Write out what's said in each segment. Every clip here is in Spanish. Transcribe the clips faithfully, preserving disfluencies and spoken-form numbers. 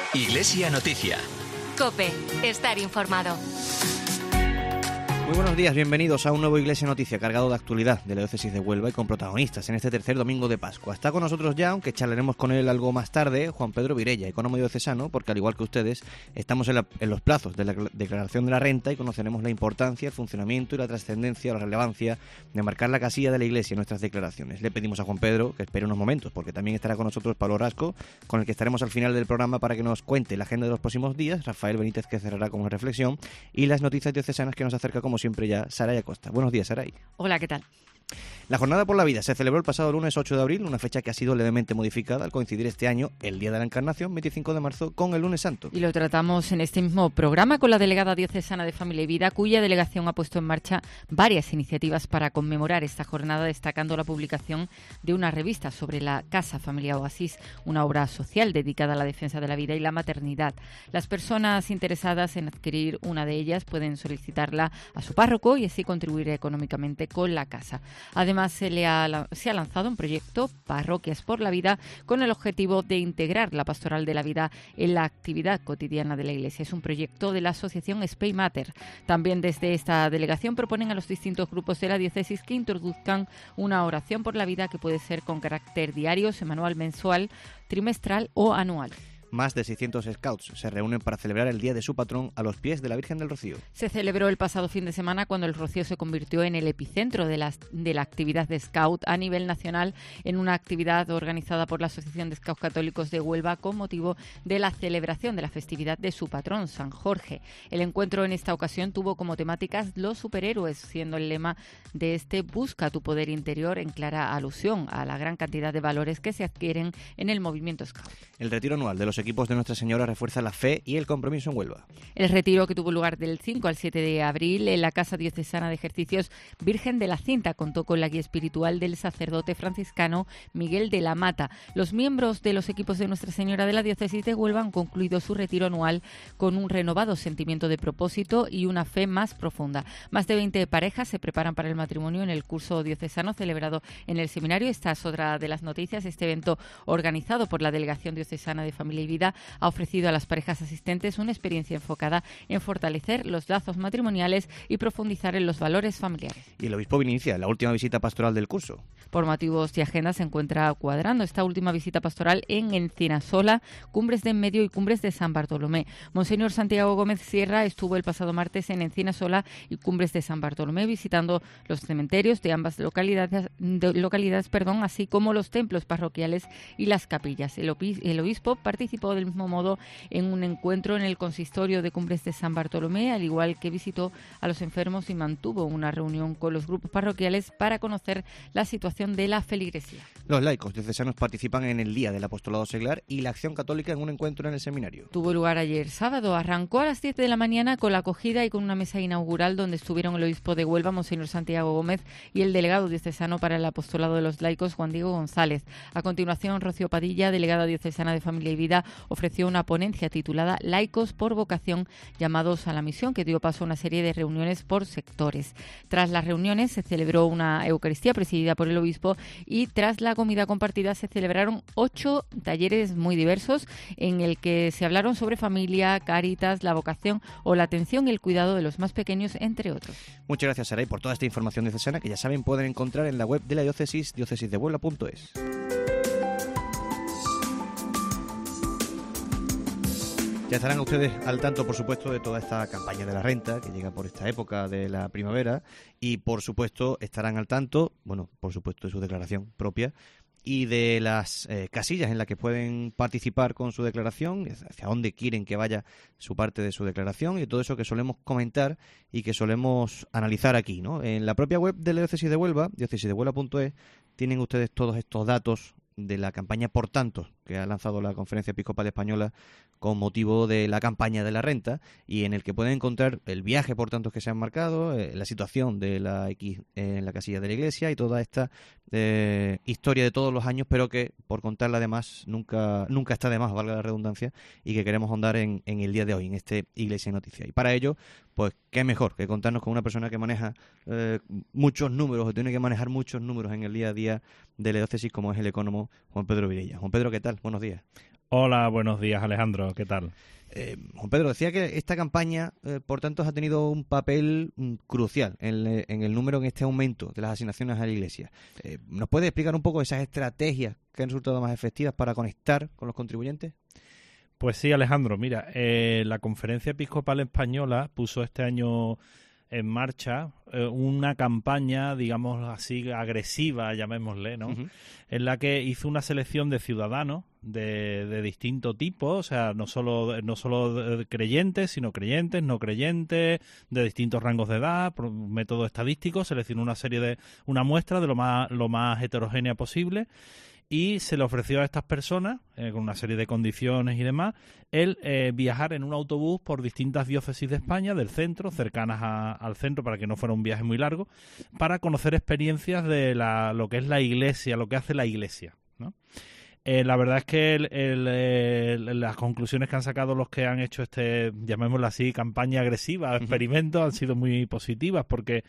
Iglesia Noticia. COPE. Estar informado. Muy buenos días, bienvenidos a un nuevo Iglesia Noticia cargado de actualidad de la diócesis de Huelva y con protagonistas en este tercer domingo de Pascua. Está con nosotros ya, aunque charlaremos con él algo más tarde, Juan Pedro Virella, ecónomo diocesano, porque al igual que ustedes, estamos en, la, en los plazos de la declaración de la renta y conoceremos la importancia, el funcionamiento y la trascendencia o la relevancia de marcar la casilla de la Iglesia en nuestras declaraciones. Le pedimos a Juan Pedro que espere unos momentos, porque también estará con nosotros Pablo Rasco, con el que estaremos al final del programa para que nos cuente la agenda de los próximos días, Rafael Benítez, que cerrará con una reflexión, y las noticias diocesanas que nos acerca, como siempre, ya Saray Acosta. Buenos días, Saray. Hola, ¿qué tal? La Jornada por la Vida se celebró el pasado lunes ocho de abril, una fecha que ha sido levemente modificada al coincidir este año el Día de la Encarnación, veinticinco de marzo, con el Lunes Santo. Y lo tratamos en este mismo programa con la delegada diocesana de Familia y Vida, cuya delegación ha puesto en marcha varias iniciativas para conmemorar esta jornada, destacando la publicación de una revista sobre la Casa Familia Oasis, una obra social dedicada a la defensa de la vida y la maternidad. Las personas interesadas en adquirir una de ellas pueden solicitarla a su párroco y así contribuir económicamente con la casa. Además, se, le ha, se ha lanzado un proyecto, Parroquias por la Vida, con el objetivo de integrar la pastoral de la vida en la actividad cotidiana de la Iglesia. Es un proyecto de la asociación Spey Mater. También desde esta delegación proponen a los distintos grupos de la diócesis que introduzcan una oración por la vida que puede ser con carácter diario, semanal, mensual, trimestral o anual. Más de seiscientos scouts se reúnen para celebrar el día de su patrón a los pies de la Virgen del Rocío. Se celebró el pasado fin de semana cuando el Rocío se convirtió en el epicentro de, las, de la actividad de scout a nivel nacional, en una actividad organizada por la Asociación de Scouts Católicos de Huelva con motivo de la celebración de la festividad de su patrón, San Jorge. El encuentro en esta ocasión tuvo como temáticas los superhéroes, siendo el lema de este Busca tu poder interior, en clara alusión a la gran cantidad de valores que se adquieren en el movimiento scout. El retiro anual de los equipos de Nuestra Señora refuerza la fe y el compromiso en Huelva. El retiro, que tuvo lugar del cinco al siete de abril en la Casa Diocesana de Ejercicios Virgen de la Cinta, contó con la guía espiritual del sacerdote franciscano Miguel de la Mata. Los miembros de los equipos de Nuestra Señora de la Diócesis de Huelva han concluido su retiro anual con un renovado sentimiento de propósito y una fe más profunda. Más de veinte parejas se preparan para el matrimonio en el curso diocesano celebrado en el seminario. Esta es otra de las noticias. Este evento, organizado por la Delegación Diocesana de Familia y Vida, ha ofrecido a las parejas asistentes una experiencia enfocada en fortalecer los lazos matrimoniales y profundizar en los valores familiares. Y el obispo inicia la última visita pastoral del curso. Por motivos de agenda se encuentra cuadrando esta última visita pastoral en Encinasola, Cumbres de Enmedio y Cumbres de San Bartolomé. Monseñor Santiago Gómez Sierra estuvo el pasado martes en Encinasola y Cumbres de San Bartolomé visitando los cementerios de ambas localidades, de, localidades perdón, así como los templos parroquiales y las capillas. El, obis, el obispo participó del mismo modo en un encuentro en el consistorio de Cumbres de San Bartolomé, al igual que visitó a los enfermos y mantuvo una reunión con los grupos parroquiales para conocer la situación de la feligresía. Los laicos diocesanos participan en el Día del Apostolado Seglar y la Acción Católica en un encuentro en el seminario. Tuvo lugar ayer sábado, arrancó a las siete de la mañana con la acogida y con una mesa inaugural donde estuvieron el obispo de Huelva, Monseñor Santiago Gómez, y el delegado diocesano para el Apostolado de los Laicos, Juan Diego González. A continuación, Rocío Padilla, delegada diocesana de Familia y Vida, ofreció una ponencia titulada Laicos por vocación, llamados a la misión, que dio paso a una serie de reuniones por sectores. Tras las reuniones se celebró una Eucaristía presidida por el obispo y tras la comida compartida se celebraron ocho talleres muy diversos en el que se hablaron sobre familia, Cáritas, la vocación o la atención y el cuidado de los más pequeños, entre otros. Muchas gracias, Saray, por toda esta información diocesana que ya saben pueden encontrar en la web de la diócesis, diócesis de huelva punto es. Ya estarán ustedes al tanto, por supuesto, de toda esta campaña de la renta que llega por esta época de la primavera y, por supuesto, estarán al tanto, bueno, por supuesto, de su declaración propia y de las eh, casillas en las que pueden participar con su declaración, hacia dónde quieren que vaya su parte de su declaración y todo eso que solemos comentar y que solemos analizar aquí, ¿no? En la propia web de la Diócesis de Huelva, diócesis de huelva punto es, tienen ustedes todos estos datos de la campaña Por Tanto que ha lanzado la Conferencia Episcopal Española con motivo de la campaña de la renta y en el que pueden encontrar el viaje por tantos que se han marcado, eh, la situación de la X en la casilla de la Iglesia y toda esta eh, historia de todos los años, pero que por contarla además nunca nunca está de más, valga la redundancia, y que queremos ahondar en, en el día de hoy, en este Iglesia Noticia. Y para ello, pues qué mejor que contarnos con una persona que maneja eh, muchos números, o tiene que manejar muchos números en el día a día de la diócesis, como es el ecónomo Juan Pedro Virella. Juan Pedro, ¿qué tal? tal? Buenos días. Hola, buenos días, Alejandro. ¿Qué tal? Eh, Juan Pedro, decía que esta campaña, eh, por tanto, ha tenido un papel mm, crucial en, en el número, en este aumento de las asignaciones a la Iglesia. Eh, ¿Nos puede explicar un poco esas estrategias que han resultado más efectivas para conectar con los contribuyentes? Pues sí, Alejandro. Mira, eh, la Conferencia Episcopal Española puso este año en marcha eh, una campaña, digamos así, agresiva, llamémosle, ¿no? Uh-huh. En la que hizo una selección de ciudadanos de, de distinto tipo, o sea, no solo no solo creyentes, sino creyentes, no creyentes, de distintos rangos de edad, por método estadístico, seleccionó una serie de una muestra de lo más lo más heterogénea posible. Y se le ofreció a estas personas, eh, con una serie de condiciones y demás, el eh, viajar en un autobús por distintas diócesis de España, del centro, cercanas a, al centro, para que no fuera un viaje muy largo, para conocer experiencias de la, lo que es la Iglesia, lo que hace la Iglesia, ¿no? Eh, la verdad es que el, el, el, las conclusiones que han sacado los que han hecho este, llamémoslo así, campaña agresiva, experimento, han sido muy positivas, porque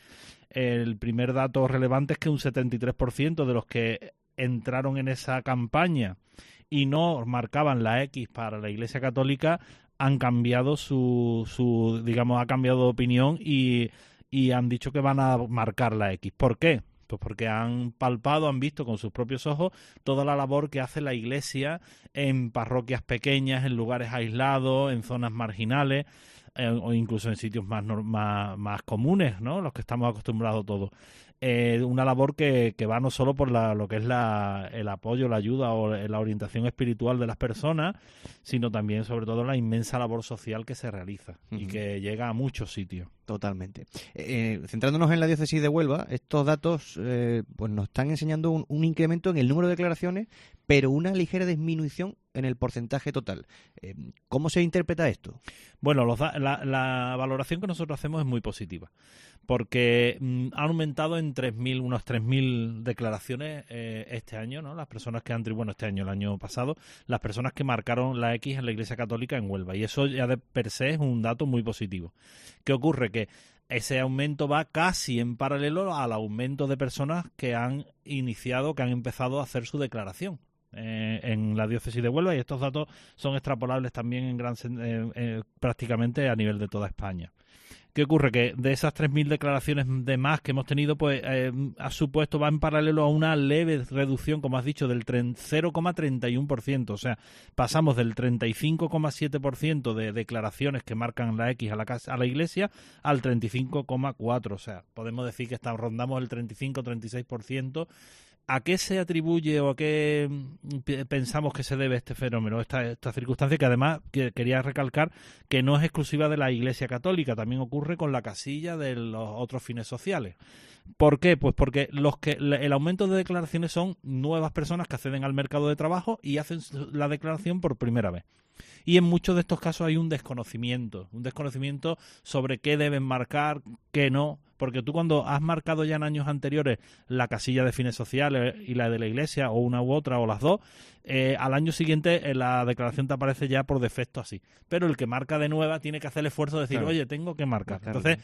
el primer dato relevante es que un setenta y tres por ciento de los que entraron en esa campaña y no marcaban la X para la Iglesia Católica han cambiado su, su digamos, ha cambiado de opinión y, y han dicho que van a marcar la X. ¿Por qué? Pues porque han palpado, han visto con sus propios ojos toda la labor que hace la Iglesia en parroquias pequeñas, en lugares aislados, en zonas marginales, eh, o incluso en sitios más, más, más comunes, ¿no? Los que estamos acostumbrados todos. Eh, una labor que, que va no solo por la, lo que es la, el apoyo, la ayuda o la orientación espiritual de las personas, sino también, sobre todo, la inmensa labor social que se realiza uh-huh. y que llega a muchos sitios. Totalmente. Eh, centrándonos en la diócesis de Huelva, estos datos eh, pues nos están enseñando un, un incremento en el número de declaraciones, pero una ligera disminución en el porcentaje total. Eh, ¿Cómo se interpreta esto? Bueno, los da- la, la valoración que nosotros hacemos es muy positiva, porque mm, han aumentado en tres mil, unos tres mil declaraciones eh, este año, ¿no? Las personas que han, bueno, este año, el año pasado, las personas que marcaron la X en la Iglesia Católica en Huelva, y eso ya de per se es un dato muy positivo. ¿Qué ocurre? Que ese aumento va casi en paralelo al aumento de personas que han iniciado, que han empezado a hacer su declaración Eh, en la diócesis de Huelva, y estos datos son extrapolables también en gran eh, eh, prácticamente a nivel de toda España. ¿Qué ocurre? Que de esas tres mil declaraciones de más que hemos tenido, pues eh, ha supuesto, va en paralelo a una leve reducción, como has dicho, del cero coma treinta y uno por ciento. O sea, pasamos del treinta y cinco coma siete por ciento de declaraciones que marcan la X a la, casa, a la Iglesia al treinta y cinco coma cuatro por ciento. O sea, podemos decir que está, rondamos el treinta y cinco treinta y seis por ciento. ¿A qué se atribuye o a qué pensamos que se debe este fenómeno, esta, esta circunstancia que además que quería recalcar que no es exclusiva de la Iglesia Católica, también ocurre con la casilla de los otros fines sociales? ¿Por qué? Pues porque los que el aumento de declaraciones son nuevas personas que acceden al mercado de trabajo y hacen la declaración por primera vez. Y en muchos de estos casos hay un desconocimiento, un desconocimiento sobre qué deben marcar, qué no, porque tú cuando has marcado ya en años anteriores la casilla de fines sociales y la de la Iglesia, o una u otra, o las dos, eh, al año siguiente eh, la declaración te aparece ya por defecto así. Pero el que marca de nueva tiene que hacer el esfuerzo de decir, claro, oye, tengo que marcar. Claro. Entonces,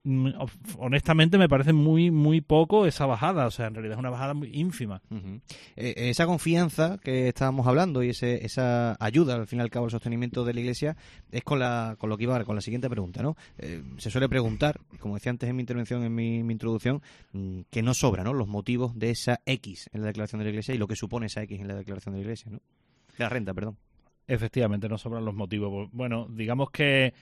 honestamente me parece muy muy poco esa bajada, o sea, en realidad es una bajada muy ínfima. Uh-huh. Eh, esa confianza que estábamos hablando y ese, esa ayuda, al fin y al cabo, al sostenimiento de la Iglesia, es con la con lo que iba a ver, con la siguiente pregunta, ¿no? Eh, se suele preguntar, como decía antes en mi intervención, en mi, mi introducción, mmm, que no sobra, ¿no?, los motivos de esa X en la declaración de la Iglesia y lo que supone esa X en la declaración de la Iglesia, ¿no? De la renta, perdón. Efectivamente, no sobran los motivos. Bueno, digamos que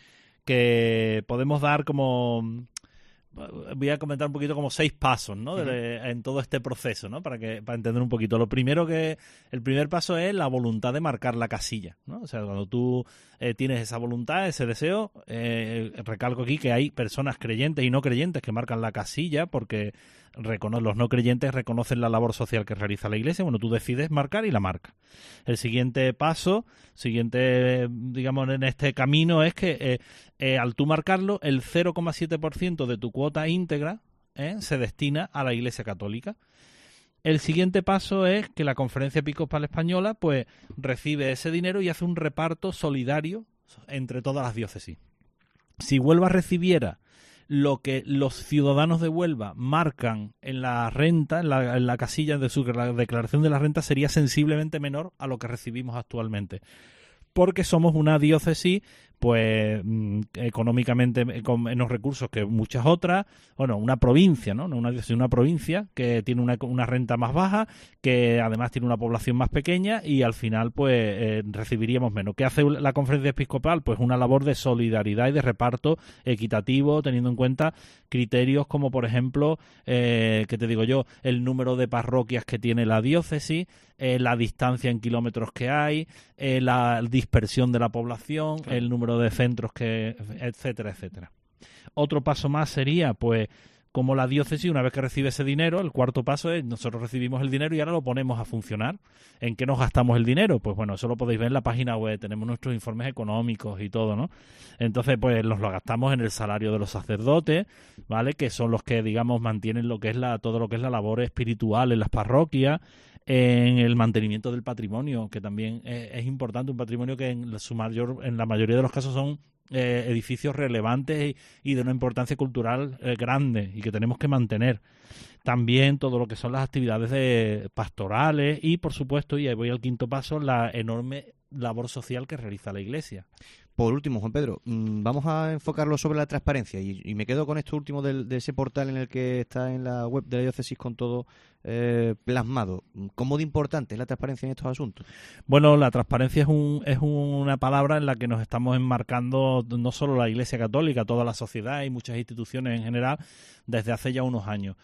que podemos dar como... Voy a comentar un poquito como seis pasos, ¿no?, de, de, en todo este proceso, ¿no?, para que para entender un poquito. Lo primero que el primer paso es la voluntad de marcar la casilla, ¿no? O sea, cuando tú eh, tienes esa voluntad, ese deseo, eh, recalco aquí que hay personas creyentes y no creyentes que marcan la casilla porque recono- los no creyentes reconocen la labor social que realiza la Iglesia. Bueno, tú decides marcar y la marca. El siguiente paso, siguiente, digamos, en este camino es que eh, eh, al tú marcarlo, el cero coma siete por ciento de tu cuota íntegra eh, se destina a la Iglesia Católica. El siguiente paso es que la Conferencia Episcopal Española pues recibe ese dinero y hace un reparto solidario entre todas las diócesis. Si Huelva recibiera lo que los ciudadanos de Huelva marcan en la renta, en la, en la casilla de su la declaración de la renta, sería sensiblemente menor a lo que recibimos actualmente. Porque somos una diócesis, pues, económicamente con menos recursos que muchas otras, bueno, una provincia, ¿no? No una diócesis, una provincia que tiene una, una renta más baja, que además tiene una población más pequeña y al final, pues, eh, recibiríamos menos. ¿Qué hace la Conferencia Episcopal? Pues una labor de solidaridad y de reparto equitativo, teniendo en cuenta criterios como, por ejemplo, eh, ¿qué te digo yo? El número de parroquias que tiene la diócesis, eh, la distancia en kilómetros que hay, eh, la dispersión de la población, claro, el número de centros que, etcétera, etcétera. Otro paso más sería, pues, como la diócesis, una vez que recibe ese dinero, el cuarto paso es, nosotros recibimos el dinero y ahora lo ponemos a funcionar. ¿En qué nos gastamos el dinero? Pues bueno, eso lo podéis ver en la página web, tenemos nuestros informes económicos y todo, ¿no? Entonces, pues nos lo gastamos en el salario de los sacerdotes, ¿vale? Que son los que, digamos, mantienen lo que es la todo lo que es la labor espiritual en las parroquias, en el mantenimiento del patrimonio, que también es, es importante, un patrimonio que en su mayor, en la mayoría de los casos son eh, edificios relevantes y, y de una importancia cultural eh, grande y que tenemos que mantener. También todo lo que son las actividades de pastorales y, por supuesto, y ahí voy al quinto paso, la enorme labor social que realiza la Iglesia. Por último, Juan Pedro, vamos a enfocarlo sobre la transparencia y, y me quedo con esto último del, de ese portal en el que está en la web de la diócesis con todo eh, plasmado. ¿Cómo de importante es la transparencia en estos asuntos? Bueno, la transparencia es, un, es una palabra en la que nos estamos enmarcando no solo la Iglesia Católica, toda la sociedad y muchas instituciones en general desde hace ya unos años.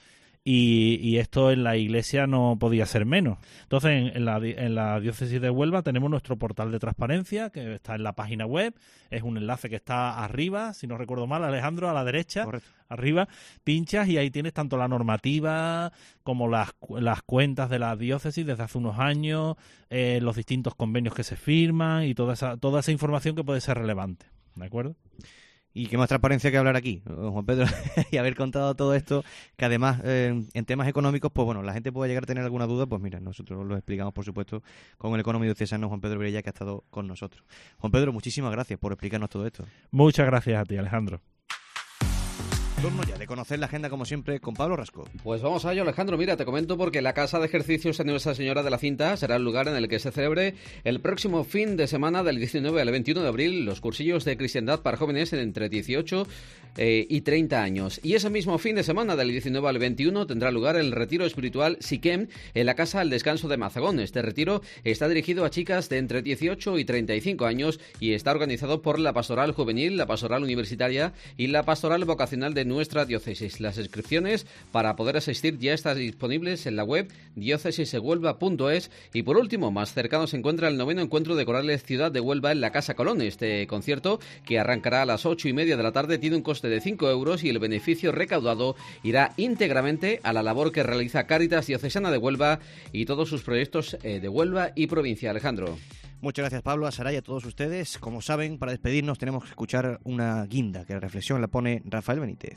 Y, y esto en la Iglesia no podía ser menos. Entonces, en, en, la, en la diócesis de Huelva tenemos nuestro portal de transparencia, que está en la página web. Es un enlace que está arriba, si no recuerdo mal, Alejandro, a la derecha. Correcto. Arriba, pinchas y ahí tienes tanto la normativa como las, las cuentas de la diócesis desde hace unos años, eh, los distintos convenios que se firman y toda esa, toda esa información que puede ser relevante. ¿De acuerdo? Y qué más transparencia que hablar aquí, Juan Pedro, y haber contado todo esto, que además eh, en temas económicos, pues bueno, la gente puede llegar a tener alguna duda, pues mira, nosotros lo explicamos, por supuesto, con el economista diocesano Juan Pedro Virella, que ha estado con nosotros. Juan Pedro, muchísimas gracias por explicarnos todo esto. Muchas gracias a ti, Alejandro. Turno ya de conocer la agenda, como siempre, con Pablo Rasco. Pues vamos a ello, Alejandro. Mira, te comento porque la Casa de Ejercicios de Nuestra Señora de la Cinta será el lugar en el que se celebre el próximo fin de semana del diecinueve al veintiuno de abril los cursillos de cristiandad para jóvenes entre dieciocho eh, y treinta años. Y ese mismo fin de semana del diecinueve al veintiuno tendrá lugar el retiro espiritual Siquem en la Casa al Descanso de Mazagón. Este retiro está dirigido a chicas de entre dieciocho y treinta y cinco años y está organizado por la Pastoral Juvenil, la Pastoral Universitaria y la Pastoral Vocacional de nuestra diócesis. Las inscripciones para poder asistir ya están disponibles en la web diócesis de huelva punto es y por último, más cercano se encuentra el noveno encuentro de corales Ciudad de Huelva en la Casa Colón. Este concierto, que arrancará a las ocho y media de la tarde, tiene un coste de cinco euros y el beneficio recaudado irá íntegramente a la labor que realiza Cáritas Diocesana de Huelva y todos sus proyectos eh, de Huelva y provincia. Alejandro. Muchas gracias, Pablo, a Saray y a todos ustedes. Como saben, para despedirnos tenemos que escuchar una guinda, que la reflexión la pone Rafael Benítez.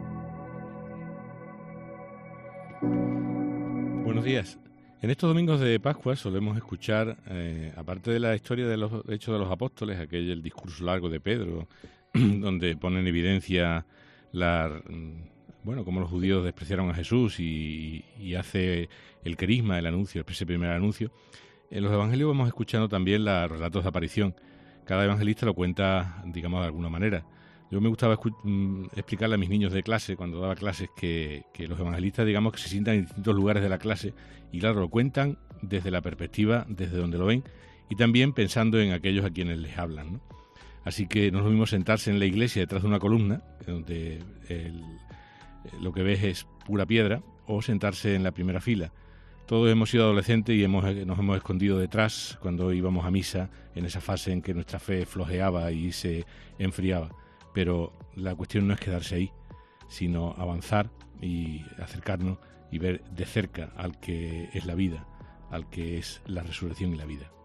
Buenos días. En estos domingos de Pascua solemos escuchar, eh, aparte de la historia de los Hechos de los Apóstoles, aquel el discurso largo de Pedro, donde pone en evidencia la, bueno, cómo los judíos despreciaron a Jesús y, y hace el crisma, el anuncio, ese primer anuncio. En los evangelios vamos escuchando también los relatos de aparición. Cada evangelista lo cuenta, digamos, de alguna manera. Yo me gustaba escu- explicarle a mis niños de clase, cuando daba clases, que, que los evangelistas, digamos, que se sientan en distintos lugares de la clase y, claro, lo cuentan desde la perspectiva, desde donde lo ven, y también pensando en aquellos a quienes les hablan, ¿no? Así que no es lo mismo sentarse en la iglesia detrás de una columna, donde el, lo que ves es pura piedra, o sentarse en la primera fila. Todos hemos sido adolescentes y hemos, nos hemos escondido detrás cuando íbamos a misa, en esa fase en que nuestra fe flojeaba y se enfriaba. Pero la cuestión no es quedarse ahí, sino avanzar y acercarnos y ver de cerca al que es la vida, al que es la resurrección y la vida.